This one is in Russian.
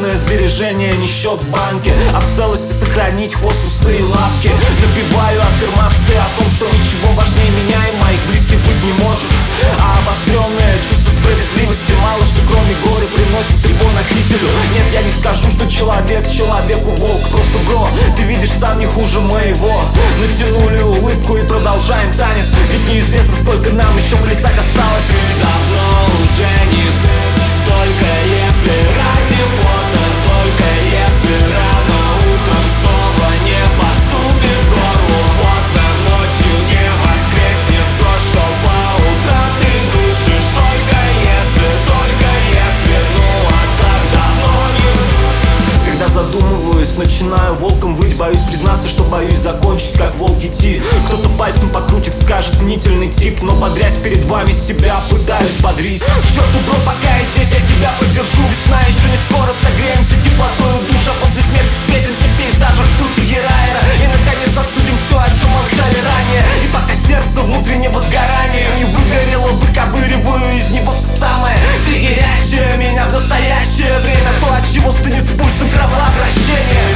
Главное сбережение не счет в банке, а в целости сохранить хвост, усы и лапки. Напеваю аффирмации о том, что ничего важнее меня и моих близких быть не может. А обостренное чувство справедливости мало что кроме горя приносит его носителю. Нет, я не скажу, что человек человеку волк. Просто, бро, ты видишь сам не хуже моего. Натянули улыбку и продолжаем танец, ведь неизвестно, сколько нам еще плясать осталось. Ты давно уже не только если ради фото, только если рано утром снова не подступит к горлу. Поздно ночью не воскреснет то, что по утрам ты дышишь. Только если, ну а так давно не. Когда задумываюсь, начинаю волком выть. Боюсь признаться, что боюсь закончить, как волк идти. Кто-то пальцем покрутит, скажет мнительный тип, но бодрясь перед вами себя пытаюсь бодрить. К черту, бро, пока я здесь, я тебя поддержу. Весна еще не скоро, согреемся теплотою душа. После смерти встретимся в пейзажах сути Герайера и наконец обсудим все, о чем молчали ранее. И пока сердце внутреннего сгорания не выгорело, выковыриваю из него все самое триггерящее меня в настоящее время. То, от чего стынет с пульсом кровообращения.